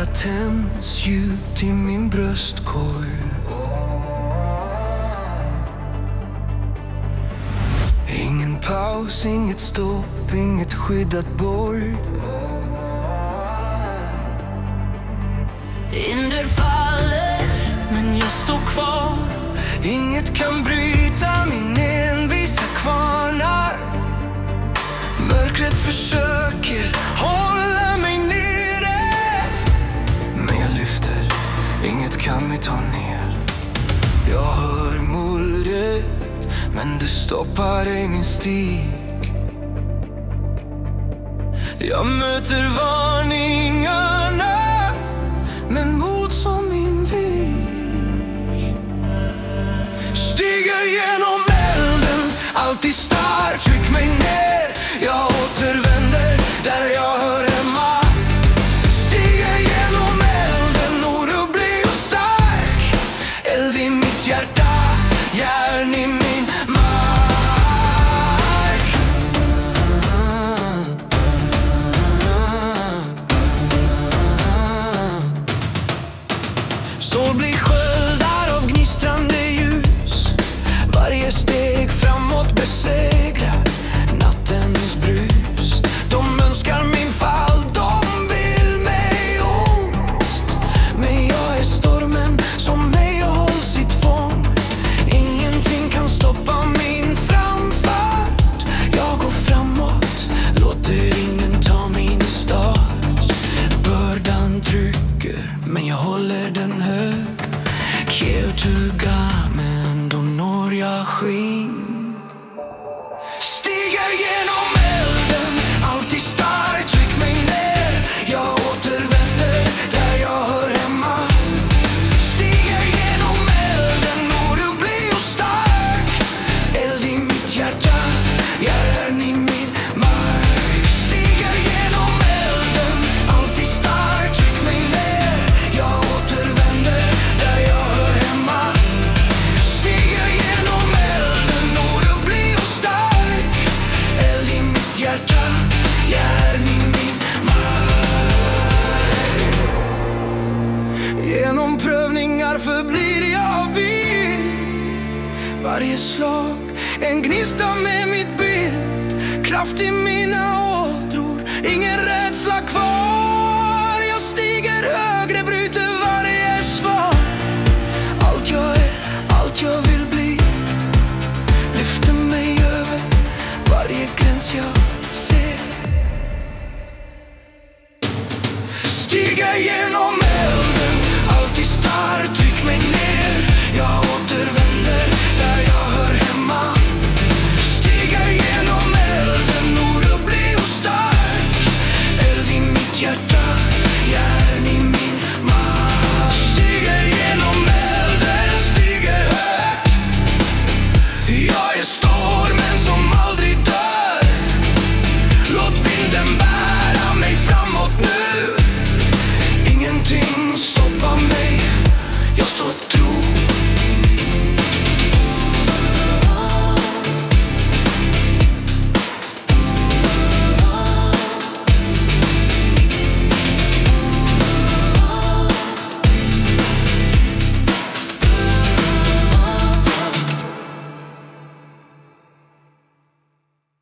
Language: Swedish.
glöda tänds djupt i min bröstkorg. Ingen paus, inget stopp, inget skyddat borg. Hinder faller, men jag står kvar. Inget kan bryta min envisa kvarnar. Mörkret försöker hålla mig nere, men jag lyfter, inget kan mig ta ner. Jag hör mullret, men det stoppar ej min stig. Jag möter varningarna med mod som min väg. Stiger genom elden, alltid stark, tryck mig ner. Jag återvänder där jag hör hemma. Stiger genom elden, orubblig och stark. Eld i mitt hjärta, järn i min mark. Så blir sköldar av gnistrande ljus. Varje steg framåt besegrar nattens brus. De önskar min fall, de vill mig ont. Men jag är stormen som mig håller sitt fång. Ingenting kan stoppa min framfart. Jag går framåt, låter ingen ta min start. Bördan trycker, men jag håller den hög. Keutuga, men då når jag skinn. Stiger genom elden, alltid stark, tryck mig ner. Jag återvänder där jag hör hemma. Stiger genom elden, orubblig och stark. Eld i mitt hjärta, järn i min mark. Stiger genom elden, alltid stark, tryck mig ner. Jag återvänder där jag hör hemma. Stiger genom elden, orubblig och stark. Eld i mitt hjärta, järn i min mark. Genom prövningar förblir jag vid. Varje slag, en gnista med mitt bild. Kraft i mina ådror, ingen rädsla kvar.